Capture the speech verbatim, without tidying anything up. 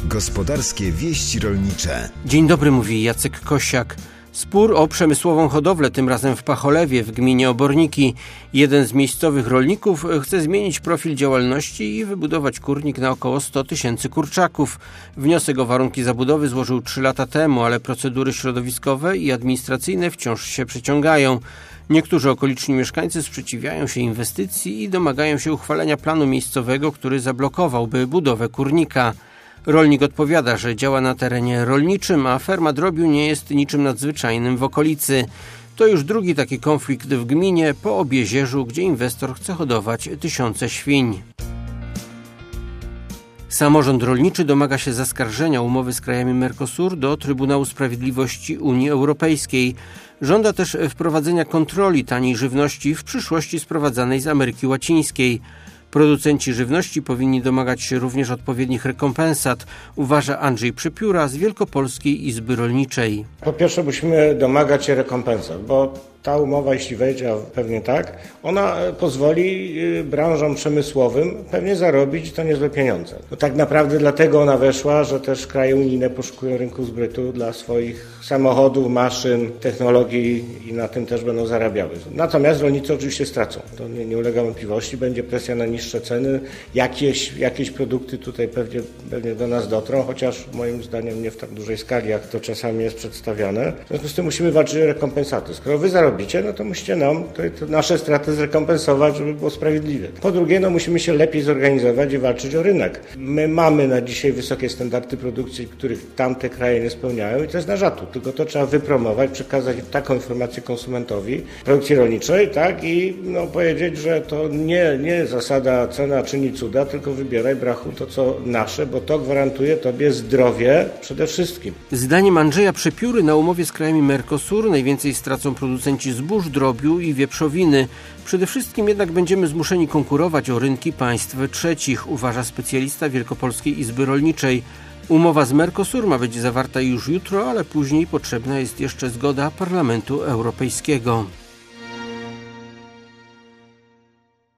Gospodarskie wieści rolnicze. Dzień dobry, mówi Jacek Kosiak. Spór o przemysłową hodowlę, tym razem w Pacholewie, w gminie Oborniki. Jeden z miejscowych rolników chce zmienić profil działalności i wybudować kurnik na około sto tysięcy kurczaków. Wniosek o warunki zabudowy złożył trzy lata temu, ale procedury środowiskowe i administracyjne wciąż się przeciągają. Niektórzy okoliczni mieszkańcy sprzeciwiają się inwestycji i domagają się uchwalenia planu miejscowego, który zablokowałby budowę kurnika. Rolnik odpowiada, że działa na terenie rolniczym, a ferma drobiu nie jest niczym nadzwyczajnym w okolicy. To już drugi taki konflikt w gminie po Obiezierzu, gdzie inwestor chce hodować tysiące świń. Samorząd rolniczy domaga się zaskarżenia umowy z krajami Mercosur do Trybunału Sprawiedliwości Unii Europejskiej. Żąda też wprowadzenia kontroli taniej żywności w przyszłości sprowadzanej z Ameryki Łacińskiej. Producenci żywności powinni domagać się również odpowiednich rekompensat, uważa Andrzej Przepióra z Wielkopolskiej Izby Rolniczej. Po pierwsze musimy domagać się rekompensat, bo ta umowa, jeśli wejdzie, a pewnie tak, ona pozwoli branżom przemysłowym pewnie zarobić to niezłe pieniądze. No tak naprawdę dlatego ona weszła, że też kraje unijne poszukują rynku zbytu dla swoich samochodów, maszyn, technologii i na tym też będą zarabiały. Natomiast rolnicy oczywiście stracą. To nie, nie ulega wątpliwości. Będzie presja na niższe ceny. Jakieś, jakieś produkty tutaj pewnie, pewnie do nas dotrą, chociaż moim zdaniem nie w tak dużej skali, jak to czasami jest przedstawiane. W związku z tym musimy walczyć o rekompensaty. Skoro wy zarobicie, no to musicie nam to, to nasze straty zrekompensować, żeby było sprawiedliwe. Po drugie, no musimy się lepiej zorganizować i walczyć o rynek. My mamy na dzisiaj wysokie standardy produkcji, których tamte kraje nie spełniają i to jest nasz atut. Tylko to trzeba wypromować, przekazać taką informację konsumentowi produkcji rolniczej, tak, i no, powiedzieć, że to nie, nie zasada cena czyni cuda, tylko wybieraj, brachu, to co nasze, bo to gwarantuje tobie zdrowie przede wszystkim. Zdaniem Andrzeja Przepióry na umowie z krajami Mercosur najwięcej stracą producenci zbóż, drobiu i wieprzowiny. Przede wszystkim jednak będziemy zmuszeni konkurować o rynki państw trzecich, uważa specjalista Wielkopolskiej Izby Rolniczej. Umowa z Mercosur ma być zawarta już jutro, ale później potrzebna jest jeszcze zgoda Parlamentu Europejskiego.